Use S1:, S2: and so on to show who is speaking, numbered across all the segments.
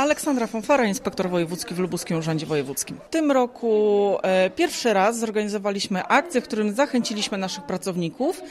S1: Aleksandra Fonfara, inspektor wojewódzki w Lubuskim Urzędzie Wojewódzkim. W tym roku pierwszy raz zorganizowaliśmy akcję, w którym zachęciliśmy naszych pracowników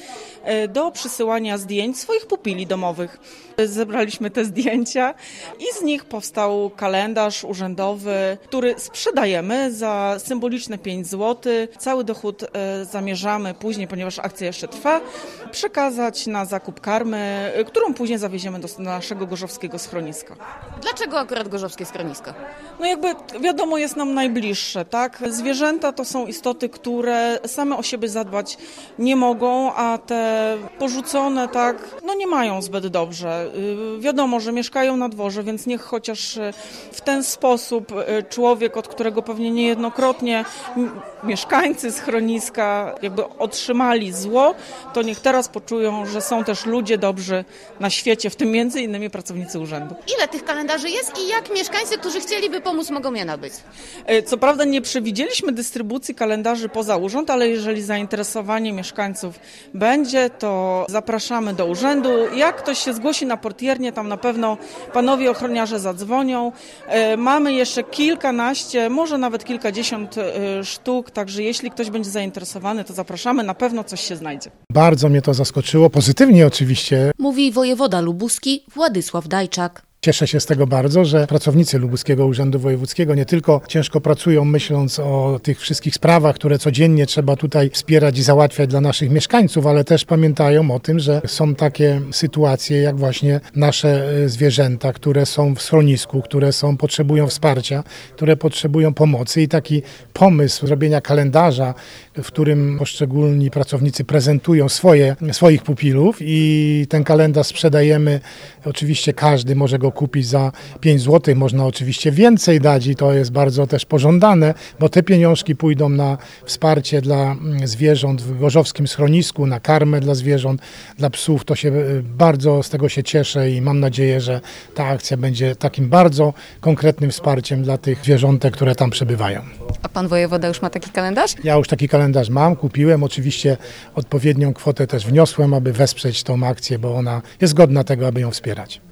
S1: do przysyłania zdjęć swoich pupili domowych. Zebraliśmy te zdjęcia i z nich powstał kalendarz urzędowy, który sprzedajemy za symboliczne 5 zł. Cały dochód zamierzamy później, ponieważ akcja jeszcze trwa, przekazać na zakup karmy, którą później zawieziemy do naszego gorzowskiego schroniska.
S2: Dlaczego akurat gorzowskie schronisko?
S1: No jakby wiadomo, jest nam najbliższe, tak? Zwierzęta to są istoty, które same o siebie zadbać nie mogą, a te porzucone, tak, no nie mają zbyt dobrze. Wiadomo, że mieszkają na dworze, więc niech chociaż w ten sposób człowiek, od którego pewnie niejednokrotnie mieszkańcy schroniska jakby otrzymali zło, to niech teraz poczują, że są też ludzie dobrzy na świecie, w tym między innymi pracownicy urzędu.
S2: Ile tych kalendarzy jest i jak mieszkańcy, którzy chcieliby pomóc, mogą je nabyć?
S1: Co prawda nie przewidzieliśmy dystrybucji kalendarzy poza urząd, ale jeżeli zainteresowanie mieszkańców będzie, to zapraszamy do urzędu. Jak ktoś się zgłosi na portiernię, tam na pewno panowie ochroniarze zadzwonią. Mamy jeszcze kilkanaście, może nawet kilkadziesiąt sztuk, także jeśli ktoś będzie zainteresowany, to zapraszamy, na pewno coś się znajdzie.
S3: Bardzo mnie to zaskoczyło, pozytywnie oczywiście.
S2: Mówi wojewoda lubuski Władysław Dajczak.
S3: Cieszę się z tego bardzo, że pracownicy Lubuskiego Urzędu Wojewódzkiego nie tylko ciężko pracują, myśląc o tych wszystkich sprawach, które codziennie trzeba tutaj wspierać i załatwiać dla naszych mieszkańców, ale też pamiętają o tym, że są takie sytuacje jak właśnie nasze zwierzęta, które są w schronisku, które potrzebują wsparcia, które potrzebują pomocy i taki pomysł zrobienia kalendarza, w którym poszczególni pracownicy prezentują swoich pupilów i ten kalendarz sprzedajemy. Oczywiście każdy może go kupić za 5 zł, można oczywiście więcej dać i to jest bardzo też pożądane, bo te pieniążki pójdą na wsparcie dla zwierząt w gorzowskim schronisku, na karmę dla zwierząt, dla psów. To się bardzo z tego się cieszę i mam nadzieję, że ta akcja będzie takim bardzo konkretnym wsparciem dla tych zwierzątek, które tam przebywają.
S2: A pan wojewoda już ma taki kalendarz?
S3: Ja już taki kalendarz mam, kupiłem, oczywiście odpowiednią kwotę też wniosłem, aby wesprzeć tą akcję, bo ona jest godna tego, aby ją wspierać.